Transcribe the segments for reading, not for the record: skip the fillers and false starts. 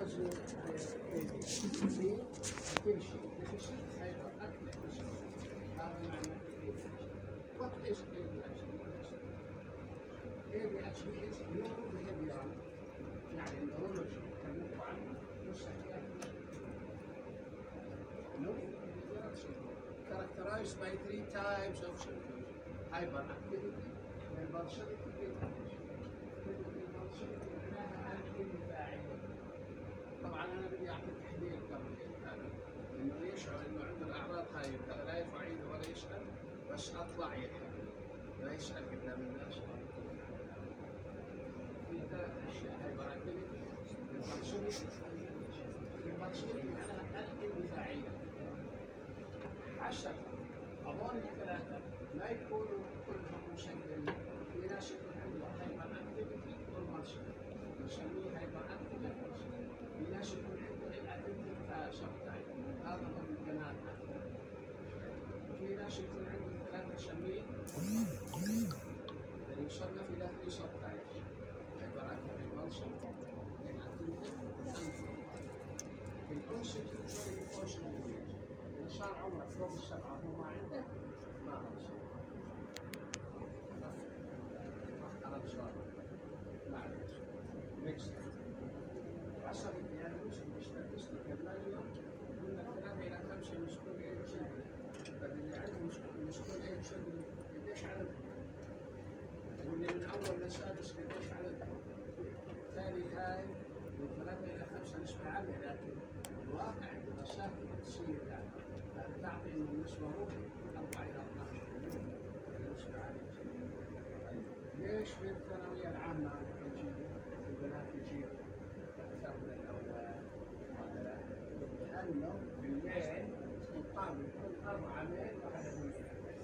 لازم كل شيء هيبقى أكل هذا معنى what is ADHD is neurobehavioral يعني النيورولوجي كلمته عنه characterized by 3 types of symptoms: hyperactivity, impulsivity, طبعا انا بدي اعطي تحليل قبل هذا انه يشعر انه عنده الاعراض هاي لا يفعل ولا يسال بس اطلع يحكي لا يسال قدام الناس. في ثلاث اشياء: hyperactivity، impulsivity معناها الاندفاعيه. حسب هذول الثلاثه ما يكونوا كلهم مسجلين. في ناس يكون عنده hyperactivity والimpulsivity نسميه hyperactivity. في ناس يكون عنده الاتنتيك سبتايب هذا هو البنات. في ناس يكون عنده ثلاثه نسميه اللي يصنف الى 3 سبتايب: hyperactive، impulsive، الكونستيتيوشن ايموشنال. إذا صار عمرك فوق السبعة وما عندك ما أصير. أنا بصار ما عندك. ميكس. حسب الدياجنوز بالستاتستيك اليوم قلنا 3 إلى 5 مسكون اتش ال في. فاللي عنده مسكون اتش ال قديش عددهم؟ واللي من أول لسادس قديش عددهم؟ بالتالي هاي من 3 إلى 5 نسبة عالية، لكن الواقع الدراسات تصير تعطي انه النسبه مو 4 الى 12 نسبه عاليه. ليش في الثانويه العامه البنات يجيبوا اكثر من الاولاد؟ لانه بالليل مقابل كل 4 ميل واحده منهم.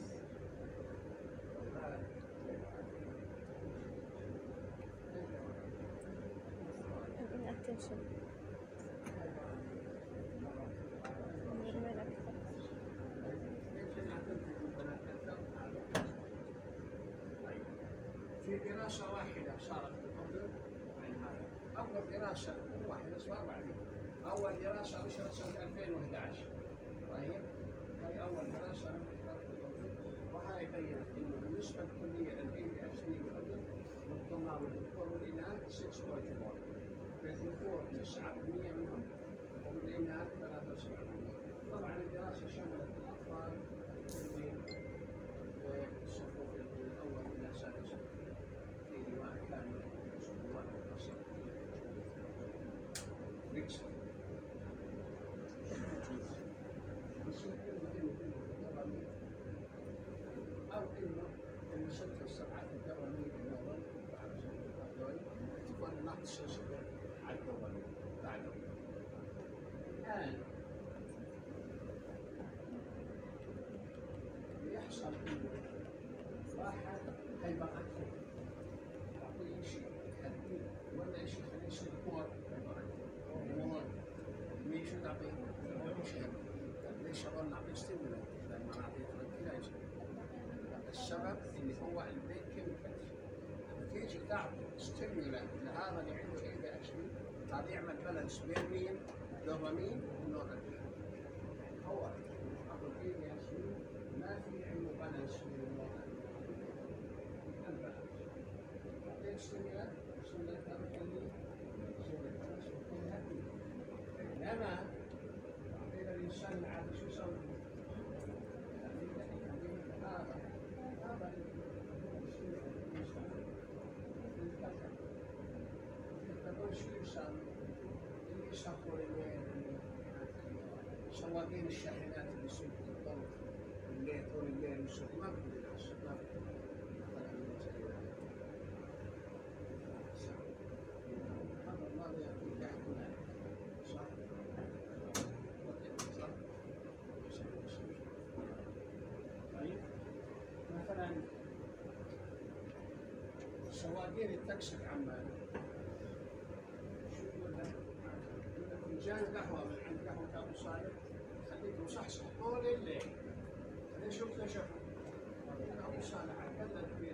في دراسة واحدة صارت بالأردن عن هذا. أول دراسة واحدة صار بعدين. أول دراسة نشرت سنة 2011. طيب هاي أول دراسة نشرت بالأردن، وهاي بينت إنه بالنسبة الكلية للADHD بالأردن للطلاب والدكتور والإناث 6.4. بالذكور 9% منهم وبالإناث 73%. طبعا الدراسة شملت الأطفال اللي بالصفوف الأول إلى السادس. أو إنه الست السبعات الدورية الأول تكون نقص على الدوري بعده. الآن يحصل إنه واحد هيبقى أكثر تعطيه شيء يهديه ولا شيء يخليه يصير كور مين شو تعطيه؟ ليش أقول نعطيه ستيمولانت؟ لما نعطيه ترانكيلايزر. السبب اللي هو البرين كيميكالز. لما تيجي تعطي ستيمولانت لهذا اللي عنده ADHD هذا يعمل بالانس بين مين؟ دوبامين ونورادرينالين. هو أبو ADHD ما في عنده بالانس بين النورادرينالين. البالانس. بعدين ستيمولانت هذا يخليه يصير البالانس ويكون هادي. إنما تعطيه الإنسان العادي شو يسوي؟ هذا شو يسوي؟ اللي يسافروا سواقين الشاحنات اللي يسوقوا الطرق الليل طول الليل يسوقوا ما بيقدروا يسوقوا. هذا الله يعطيك يحكمنا صح؟ طيب مثلا سواقين التاكسي عمان شو يقول لك؟ يقول لك فنجان قهوه من عند قهوه ابو صالح خليك مصحصح طول الليل. بعدين شو اكتشفوا؟ ابو صالح عقلنا كبير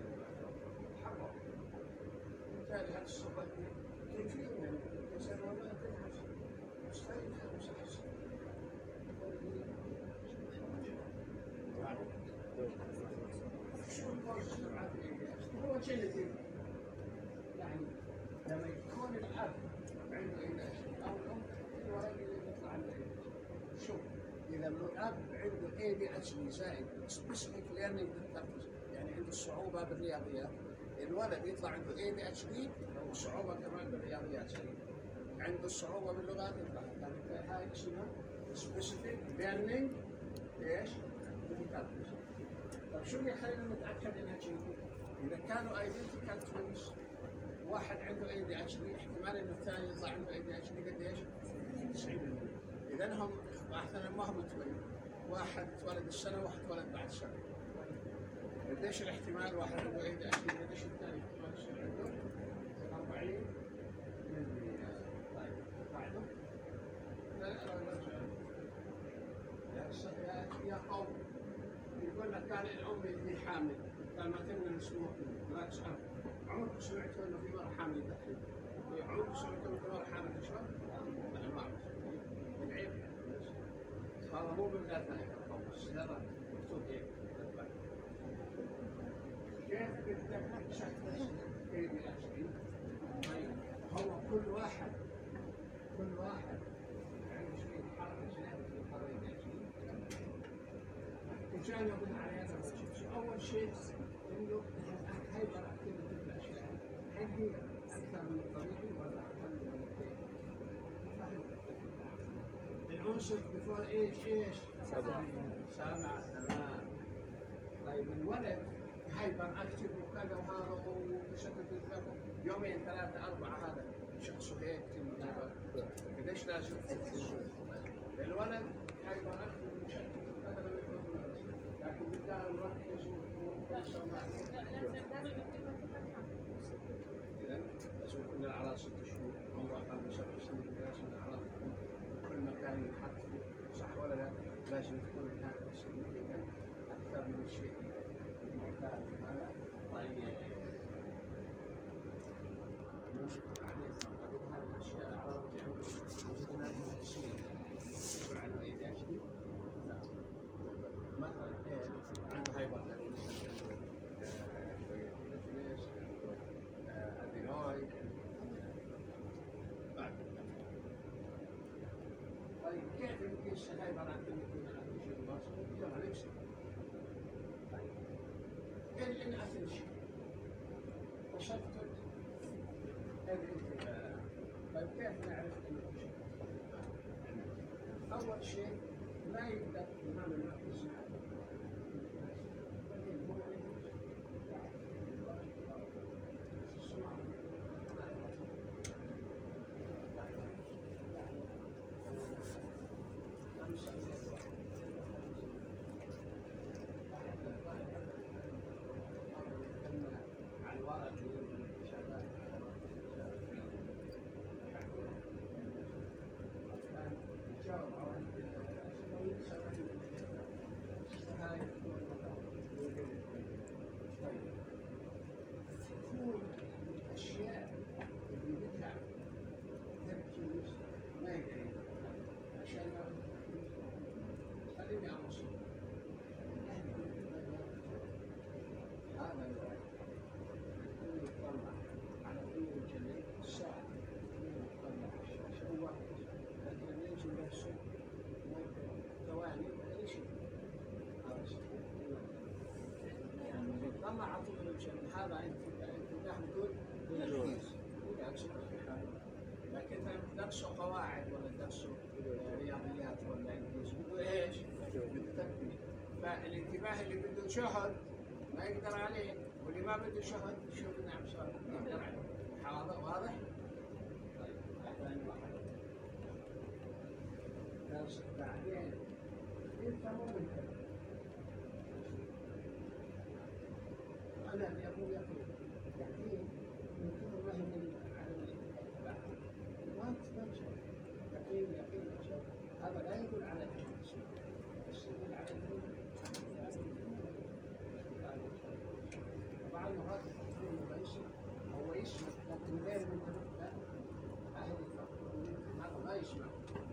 تحرك. بالتالي هذا الصبح كيفية من الانسان ولا تنحس. هو جينيتيك يعني لما يكون الاب عنده ADHD او الام الولد اللي يطلع عنده ADHD. شوف اذا الاب عنده ADHD زائد سبيسيفيك ليرنينج ديفكتس يعني عنده صعوبه بالرياضيات، الولد يطلع عنده ADHD وصعوبه كمان بالرياضيات، عنده صعوبه باللغات يطلع هاي اسمها سبيسيفيك ليرنينج ايش؟ ديفكتس. طيب شو اللي يخلينا نتاكد انها جينيتيك؟ اذا كانوا ايدنتيكال توينز، واحد عنده ADHD احتمال انه الثاني يطلع عنده ADHD قديش؟ 90%. اذا هم مثلا ما هم توين، واحد اتولد السنه وواحد اتولد بعد سنه. قديش الاحتمال واحد عنده ADHD قديش الثاني احتمال يصير عنده؟ 40%. طيب بعده؟ يا قوم يقول لك كان الام اللي حامل كان ما كنا نسمع لا تسأل عمرك سمعتوا انه في مرة حامل دحين؟ عمرك سمعتوا انه في مرة حامل شلون؟ لا ما اعرف. بالعيب هذا مو بالغثاء بس هذا مكتوب هيك. كيف بدك تشخص ADHD؟ هو كل واحد عنده شيء حركة جينيتيك يحرك وكان يقول على هذا الشيء. أول شيء إنه هايبر أكتيفيتي في الأشياء، هل هي أكثر من الطبيعي ولا أقل من الطبيعي؟ العنصر بفور إيش؟ 7 تمام. طيب الولد هايبر أكتيف وكذا وهذا وبشكل يومين 3 4 هذا شخصه هيك قديش لازم؟ الولد هايبر أكتيف بشكل لكن بالتالي نركز ونوصل مع إذا لازم يكون على 6 شهور أو أقل من 7 سنين لازم الأعراض تكون كل مكان ينحط فيه صح ولا لا؟ لازم تكون هذا الشيء أكثر من الشيء المعتاد هذا طيب نشكر عليه هذه الأشياء أعراض عندنا نفسية عن ADHD مثلا عنده هايبر ادينويد. طيب كيف يمكن الهايبر اكتيفيتي من الاتنشن لوس؟ يلا نمشي. طيب الاناتنشن تشتت الانتباه. طيب كيف نعرف الاناتنشن؟ اول شيء ما يقدر الإمام المركز طلع على طول الجنة هذا انتباه بدون تركيز لكن درسوا قواعد ولا درسوا رياضيات ولا انجليزي بده ايش؟ بده تركيز. فالانتباه اللي بده شهد ما يقدر عليه واللي ما بده شهد شو بدنا نسوي؟ يقدر عليه. حاضر واضح؟ طيب ثاني واحد درس بعدين انت مو منتبه. أنا أبوي يقول يحكي من كثر ما هي من عدم الاتباع ما تفهم يقين هذا لا يدل على التشخيص بس يدل على طبعا مرات تكون هو يسمع لكن غير منتبه لا أهل الفقر هذا ما يسمع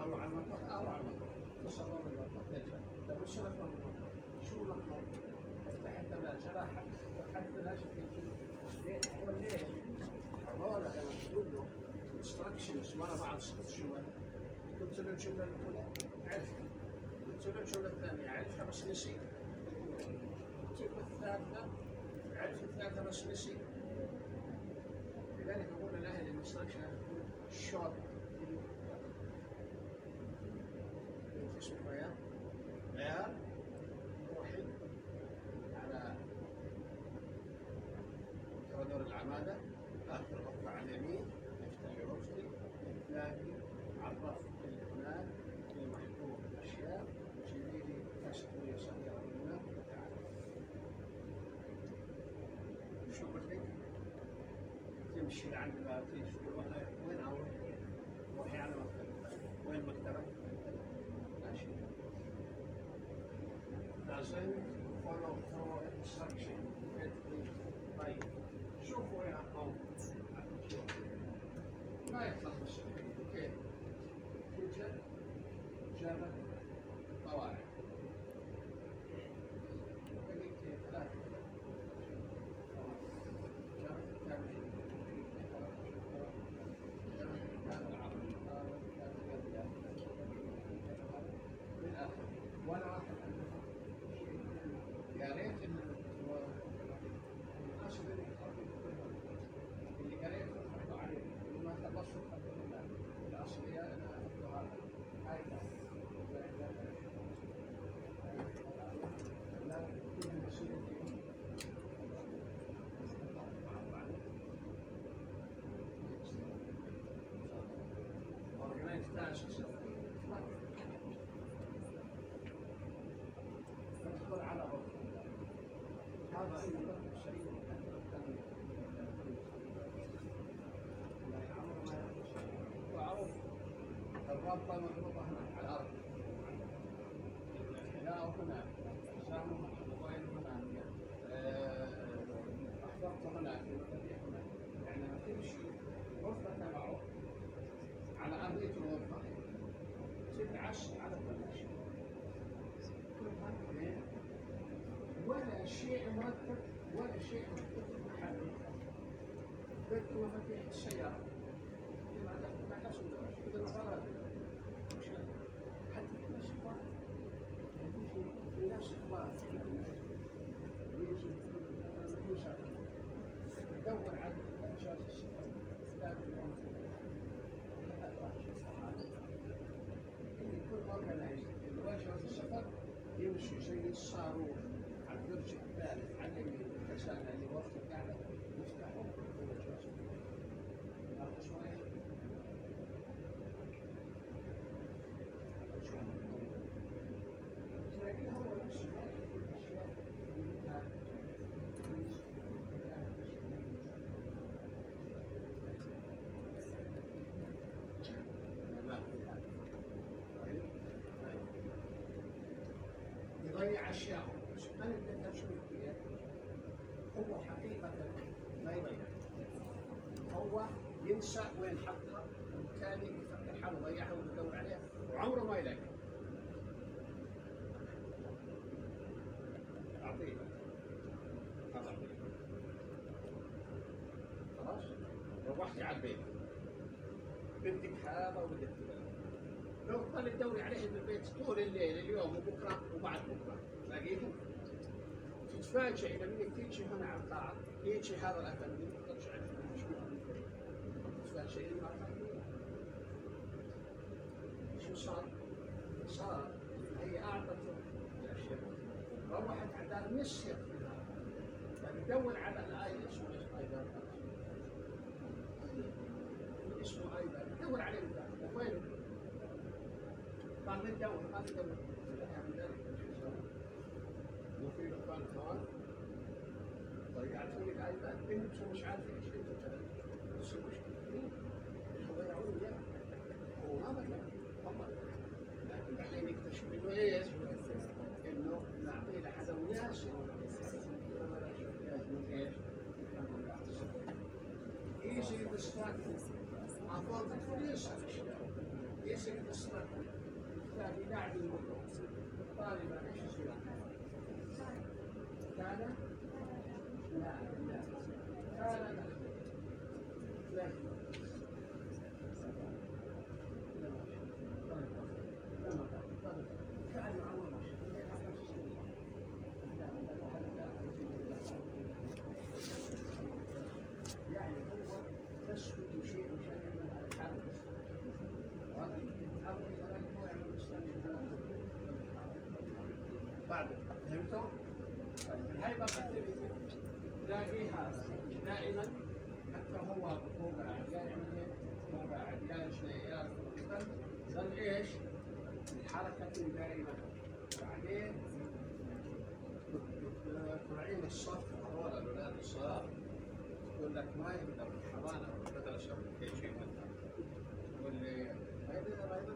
على المطبخ او على المطبخ تصور المطبخ ترجع لو وصلت المطبخ شو المطبخ تحت جراحه حتى لا شيء هو ليش؟ هذول لما تقول له instructions ورا بعض 6 جمل قلت له الجمله الاولى عرفها قلت له الجمله الثانيه عرفها بس نسيت قلت له الثالثه عرف الثالثه بس نسيت لذلك اقول له الانستراكشن شورت اسمه بيان بيان روحي على كوريدور العماده اخر غرفه على اليمين افتح غرفتي تلاقي على الرف اللي هناك في محطوط اشياء جيبي لي كاسه يسار من هناك وتعال شو قلت لك؟ تمشي لعند الباب تقول وين اروح؟ روحي على مكتبك وين مكتبك؟ ماشي لازم follow through instruction طيب شوفوا يا قوم ما يخلص كيف توجد جبل قواعد ولا يا ريت اللي قريت حطوا عليه ما خلصوا الاصليه انا احطها هاي لا كل مسؤوليه organized tasks تدخل على غرفة هذا أيضا شيء معروف الرابطة مربوطة هنا على الأرض الحذاء هنا الحزام الموبايل هنا أحفظته هنا المفاتيح هنا يعني لما تمشي غرفة تبعه على أرضية الغرفة تدعس على كل شيء ولا شيء مرتب ولا شيء مرتب في محله بيت مفاتيح السيارة ما تحصل كذا مفارات حتى في ناس كبار في ناس كبار يجي يدور على أجازة السفر كل أورجنايز أجازة السفر يمشي زي الصاروخ على الدرج الثالث على اليمين الكسالة اللي وسط الكعبة يفتحوا هذا شوية تلاقيه هو نفس الأشياء يضيع أشياء أنا بدي أشوف فيها هو حقيقة ما يضيع هو ينسى وين حطها وبالتالي يفكر حاله ضيعها ويدور عليها وعمره ما يلاقيها أعطيه خلاص روحتي على البيت بدك هذا وبدك لو تضل تدوري عليه بالبيت طول الليل اليوم وبكره وبعد بكره تلاقيهم تتفاجئ لما تيجي هنا على القاعه يجي هذا الافندي ترجع تتفاجئ ما شو صار؟ صار هي اعطته الاشياء روحت عدال نسيت تدور على الايه اسمه ايضا اسمه ايضا دور عليه وين قال ندور ما ندور وفي مكان ثاني ضيعت لي الايباد انتم مش عارفين ايش انتم تعملون بس المشكله ضيعوا لي هو ما ضيع هم لكن بعدين يكتشف انه ايش؟ انه نعطيه لحدا وناس easy distracted. أفضل ليس الأشياء يصير الصلاة الثاني بعد الوضوء طالبا ايش يصير؟ كان لا كان لا يعني هو تسكت شيء من الحدث بعد فهمتوا؟ الهيبة اكتيفيتي تلاقيها دائما حتى هو قاعد دائما هو قاعد يا شيء يا ظل ايش؟ الحركة دائما بعدين تراعين الصف هذول الاولاد الصغار يقول لك ما يقدر الحضانة والمدرسة ولا شيء مثلا واللي ما يقدر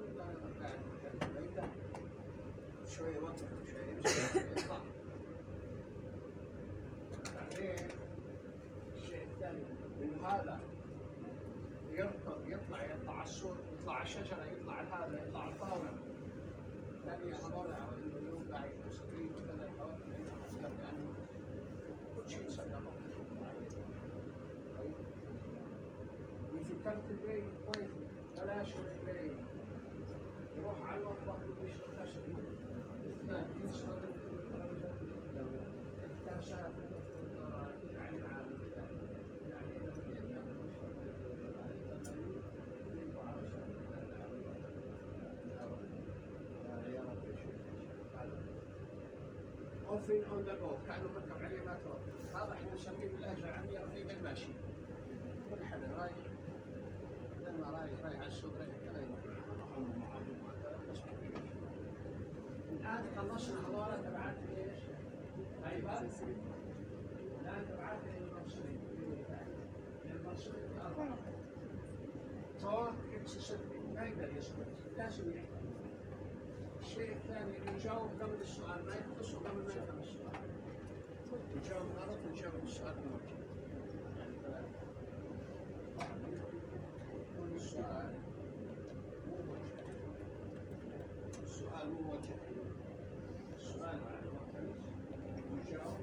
شوي وقت شوي يطلع بعدين الشيء الثاني انه هذا يركض يطلع السور يطلع على الشجره يطلع هذا يطلع الطاوله ثاني هذول اليوم قاعد يستقيم كذا لانه كل شيء صدقه وفكرت البيت كويس بلاش البيت يروح على المطبخ ويشرب خشب اثنان يشرب الكاسات يعني اوفين اون ذا جو كانوا مركب عليه ما تروح هذا احنا نسميه باللهجه العاميه رفيق الماشي كل حدا رايح لما رايح على السوق كذا الآن خلصنا هذول تبعات ايش؟ هيبة الآن تبعات المنصورين المنصورين أربعة صار ما يقدر يصبر لازم يحكي الشيء الثاني يجاوب قبل السؤال ما يخلص قبل ما يفهم السؤال يجاوب غلط ويجاوب السؤال موجه يكون السؤال مو موجه السؤال مو موجه السؤال على المختلف ويجاوب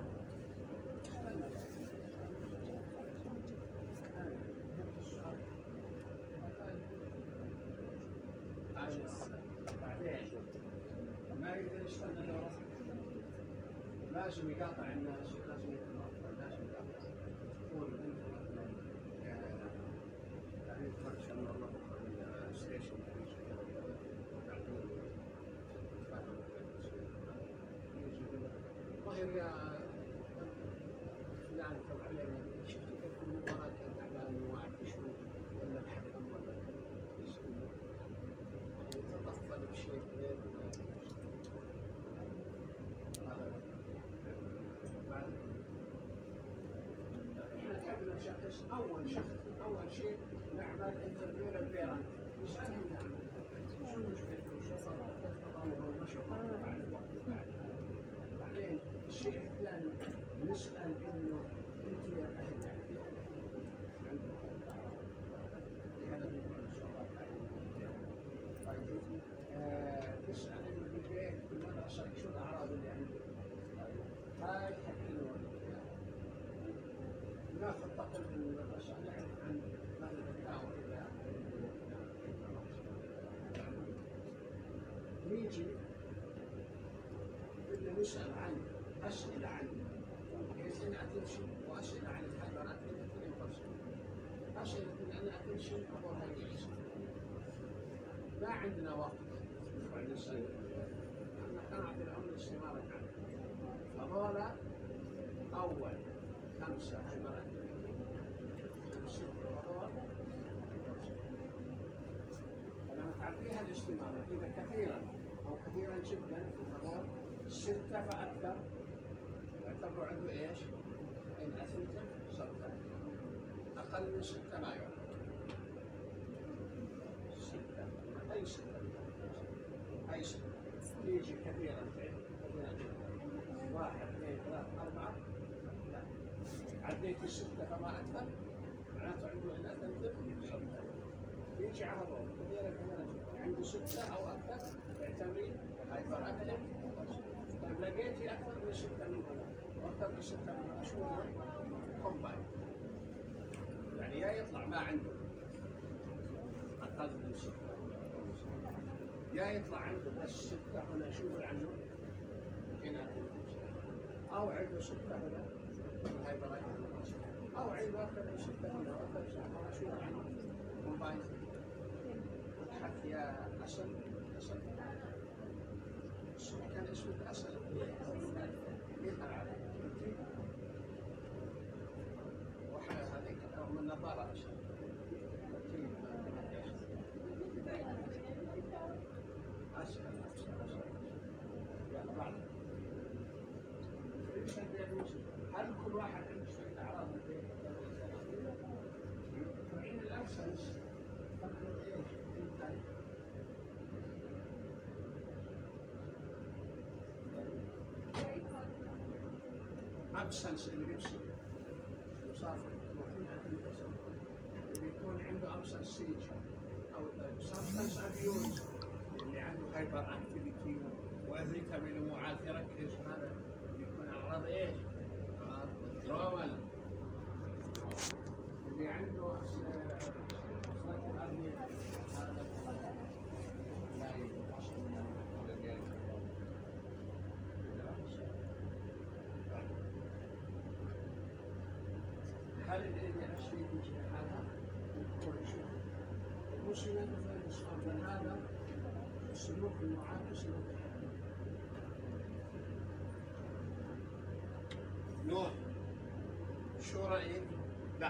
بعدين ما يقدر يستنى دوره لازم يقاطع الناس لازم يتناقض لازم يقاطع يقول انت مثلا يعني تفرج ان الله ستيشن ظهر يا فلان طلع علينا شفت كيف المباراه كانت تعبانه وما اعرف شو ولا الحكم ولا يتطفل بشيء غير احنا تعبنا شخص اول شيء نعمل انترفيو للبيرنت نسالهم شو مشكلتكم شو تطوروا النشاط بعد الوقت بعدين الشيء الثاني نسال انه انتم يا اهل تسأل إنه في البيت بالمدرسة شو الأعراض اللي عندك؟ هاي حكينا ناخذ طقم من المدرسة نعرف عن مثلا الدعوة إلى نيجي بدنا نسأل عن أسئلة عن كيف أتنشن وأسئلة عن الحيوانات اللي تنقص أسئلة عن أتنشن أمورها جيدة ما عندنا وقت بعد السنة نحن نعطي العمر الاستمارة هذول أول 5 حيوانات 6 هذول لما تعطيها الاستمارة إذا كثيرا أو كثيرا جدا هذول 6 فأكثر يعتبروا عنده إيش؟ إن أثنتم سرطان أقل من 6 ما يعرف 6 أي 6 أي 6 يجي كثيرا كثيرا جدا 1 2 3 4 لا عديت 6 فما أكثر معناته عنده إن أثنتم سرطان يجي على طول عنده 6 أو أكثر يعتمد هايبر أكتف. طيب لقيتي أكثر من 6 من هنا وأكثر من 6 من هنا شو هو؟ كومباين. يعني يا يطلع ما عنده أقل من 6 يا يطلع عنده بس 6 هنا شو عنده؟ هنا أو عنده 6 هنا هايبر أكتف أو عنده أكثر من 6 هنا وأكثر من 6 هنا شو عنده؟ كومباين. تضحك يا أسد أسد كان اسمك أسد يظهر عليك وحنا هذيك رغم النظارة أسد هل كل واحد عنده شوية أعراض تعين الأبسنس أبسنس اللي يمشي مسافر اللي يكون عنده أبسنس سيجر أو سبستنس أبيوز اللي عنده هايبر أكتيفيتي وأذريكا معاذ يركز هذا يكون أعراض إيش؟ أعراض withdrawal. اللي عنده هل الذي أشريك في هذا؟ المسلمين مثلا من هذا السلوك المعاكس سلوك نور شو رأيك؟ لا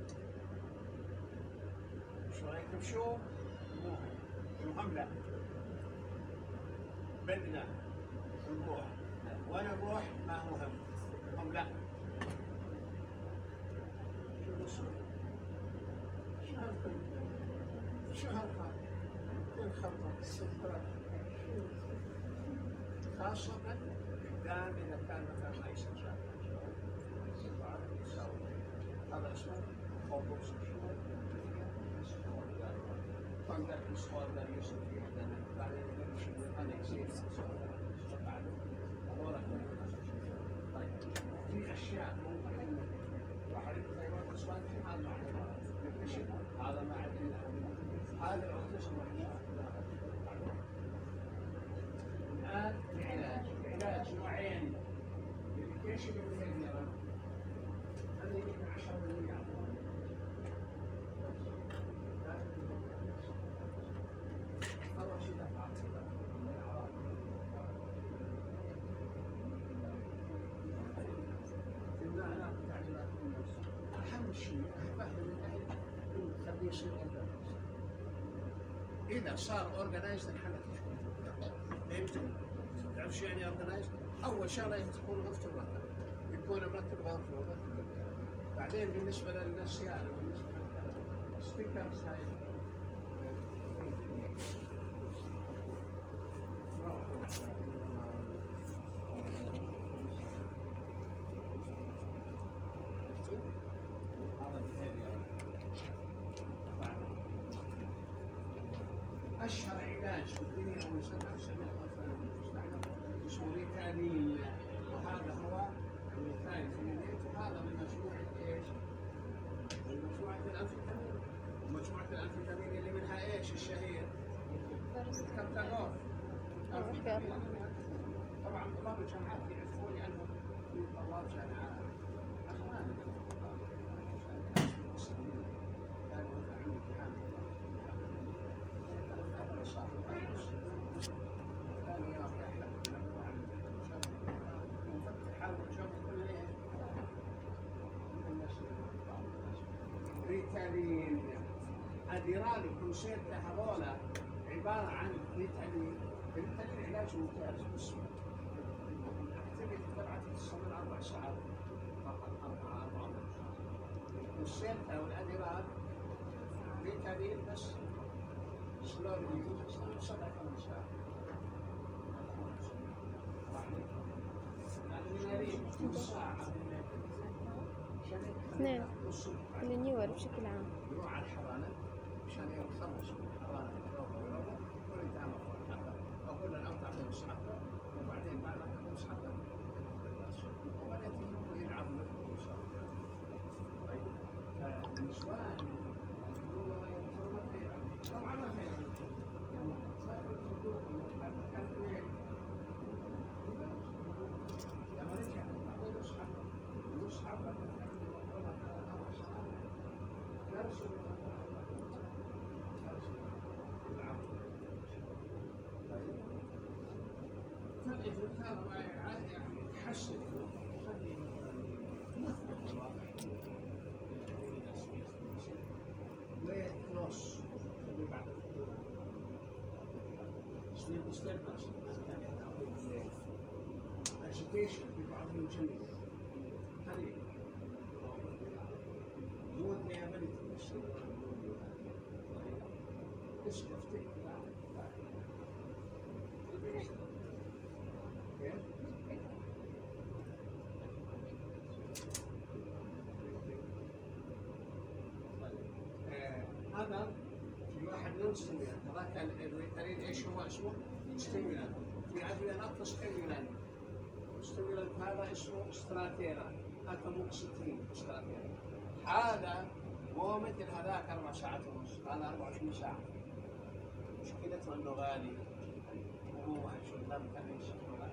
شو رأيك بشو؟ المهم لا بدنا نروح وأنا نروح ما مهم المهم لا شو هالخط؟ الخطة الصفراء خاصة قدام إذا كان مثلا ما يستشعر هذا اسمه خبز فندق الصور ده يوصل فيه بعدين يمشي أنا يصير طيب في أشياء ممكن واحد يتغير أصلاً في هذا هذا مع هذا الأوتيزم الآن العلاج نوعين الميديكيشن والبيهيفيرال هذا يمكن 10% أول شيء دفع العلاج تعجبات النفس أهم شيء أفهم الأهل خليه يصير أورجنايزد. إذا صار أورجنايزد الحالة تشوف. تعرف شو يعني أورجنايزد؟ أول شغلة تكون غرفة المرتب. يكون مرتب غرفة ومرتب. بعدين بالنسبة للنسيان وبالنسبة للستيكرز هاي أشهر علاج في الدنيا ويسمى اسمه ريتالين وهذا هو الميثايل فينيليت وهذا من مجموعة ايش؟ من مجموعة الأنفيتامين. مجموعة الأنفيتامين اللي منها ايش الشهير؟ كابتانول. طبعا طلاب الجامعات يعرفون أنه في طلاب جامعات ريتالين أديرالي كونسيرتا هذولا عبارة عن ريتالين. الريتالين علاج ممتاز بس الأكتيفيتي تبعته تستمر 4 ساعات فقط 4 الكونسيرتا والأديرال ريتالين بس سلوري يوز 7 ساعات. اثنين النيور بشكل عام يروح على الحرانة عشان يخلص حرارة الروضة وانت أقول له أقطع خمس حبة وبعدين بعد خمس حبة وبعدين تجيبه يلعب مثل الشهر. طيب النسوان طبعا ما فيها صار الخطوط كان وين لما رجع أعطيه نص حبة فالإفراد هذا ما يعني يحسن يخلي مثبت الواقع ويخلص اللي بعد الخطوط سنين disturbance يعني تعطيه agitation في بعض الجنين هذه مو liability تفتك هذا في واحد نون ستيمولانت هذاك الريتالين ايش هو اسمه؟ ستيمولانت في ادويه اكثر ستيمولانت ستيمولانت هذا اسمه استراتيرا هذا موكسيتين استراتيرا هذا مو مثل هذاك 4 ساعات ونص هذا 24 ساعة مشكلته انه غالي وهو واحد شغال كان يشتغل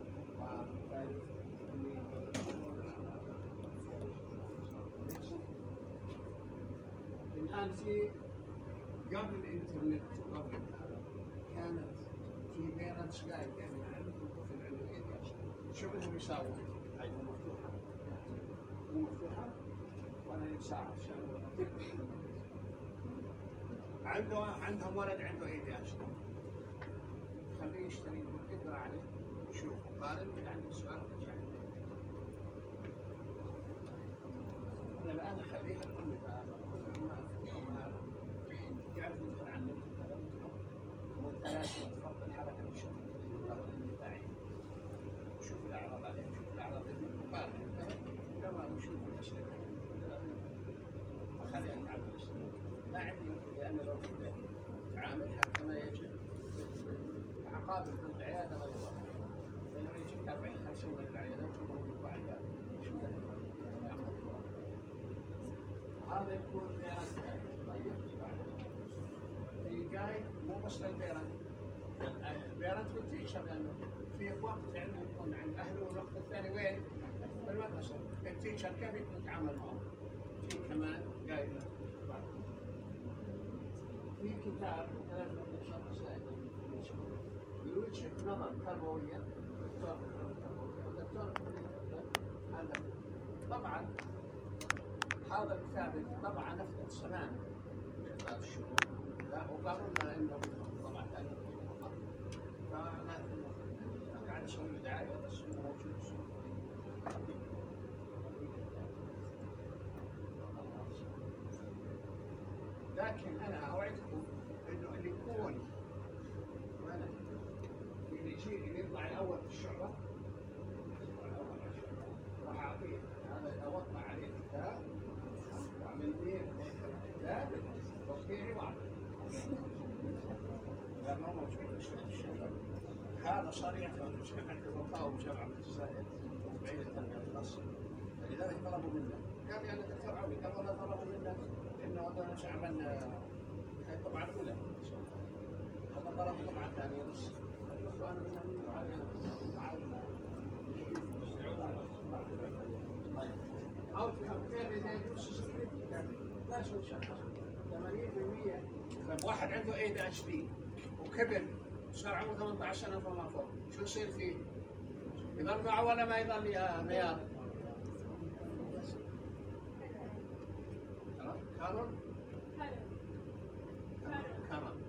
الآن في قبل الإنترنت وقبل كانت في بيرنتس قاعد يعني عنده طفل عنده ADHD شو بدهم يساووا؟ عينه مفتوحة مو مفتوحة وأنا يساعد عندهم ولد عنده ADHD خليه يشتري يقرأ عليه يشوف قارن إذا عنده سؤال أنا الآن أخليها الأم يعرف يدخل عن والثلاثة تفضل الحركة بشكل الدفاعي شوف الأعراض عليه شوف الأعراض المقارنة كما نشوف الأشياء أخليها تعمل الأشياء ما عندي لأن لو كنت تعاملها كما يجب عقابل في العيادة غير واضحة لأنه يجب 40-50 من العيادات وموضوع عيادة شو هذا يكون بيرنت طيب الجاي مو بس للبيرنت البيرنت والتيشر لأنه في وقت يعني يكون عند أهله والوقت الثاني وين؟ في المدرسة التيشر كيف يتعامل معه؟ في كمان جاي في كتاب 3 رسائل يوجد نظر تربوية دكتور هذا طبعا هذا الكتاب طبعا نفذ السنان بإخراج الشهور لا وقالوا لنا انه طبعا ثاني فانا قاعد اسوي دعايه بس موجود لكن انا اوعدكم انه اللي يكون وانا اللي يجي يطلع الاول في الشعبه راح اعطيه هذا اوقع عليه الكتاب واعمل به لا توقيعي واحد لا ما موجود هذا صريح في عند الوقاء وجامعة الجزائر بعيد التنمية الخاصة لذلك طلبوا منا قال لي أنا دكتور عوي قال والله طلبوا منا إنه هذا عملنا طبعا الأولى هذا طلبوا طبعا ثانية بس أنا من أو كان لا شو شخص 80% واحد عنده ADHD وكبر صار عمره 18 سنة فما فوق شو يصير فيه؟ يظل معه ولا ما يظل يا ميار؟ كارول؟ كارول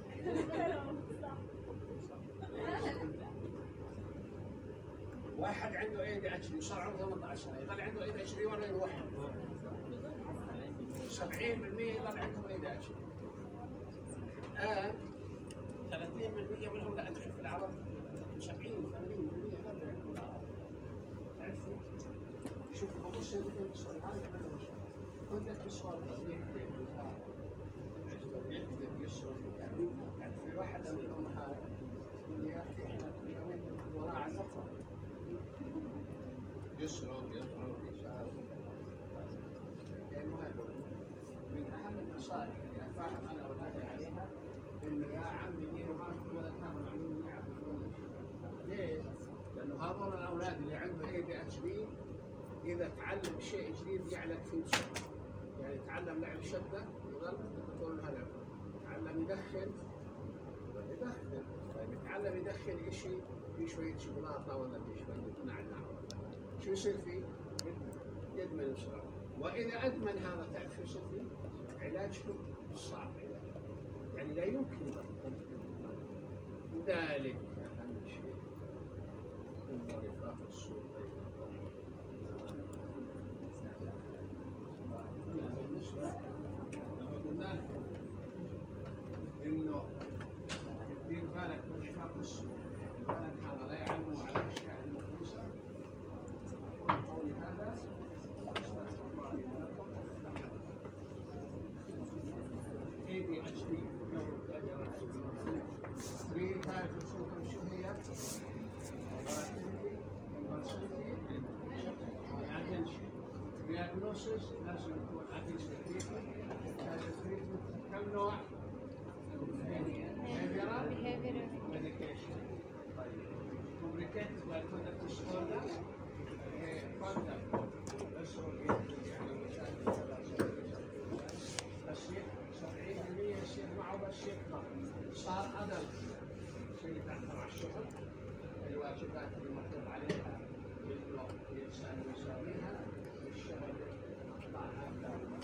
واحد عنده ADHD وصار عمره 18 سنة يظل عنده ADHD ولا يروح؟ 70% يظل عندهم ADHD الآن 30% منهم لا أدخل في العرب 70-80% هذا عندهم العرب تعرفوا؟ شوف خمس سنين بالصوت هذا كنت بالصوت يقدر يصرف يعني في واحدة من الأمهات يقول يا أخي إحنا كل يومين وراء النفر يصرف يسافر المهم من أهم النصائح اللي أفهم أنا أولادي عليها إنه يا عمي ديروا بالكم ولا كانوا معلومين يعرفون ليه؟ لأنه هذول الأولاد اللي عنده ADHD إذا تعلم شيء جديد يعلق فيه بسرعة. يعني تعلم لعب شدة يظل طول الهدف، تعلم يدخن طيب يتعلم يدخن شيء في شوية شوكولاتة ولا في شوية نعناع شو يصير فيه؟ يدمن بسرعة. وإذا أدمن هذا تعرف شو يصير فيه؟ علاجه صعب يعني لا يمكن يبطل. ذلك أهم شيء منظرفات السوق. بالنسبة قلنا إنه دير بالك من شفاق السوق، بالك هذا لا يعلموا على الأشياء المخلصة. أقول قولي هذا أستغفر الله لي ولكم. ADHD تعرف السلطة شو هي؟ diagnosis لازم يكون administrative كم نوع؟ behavioral medication. complicated by conduct disorder conduct يعني الشيخ 70% يصير معه بس يكبر صار أدل شيء يتأثر على الشغل الواجبات اللي مطلوب عليها بالوقت الإنسان يسويها الشغل مع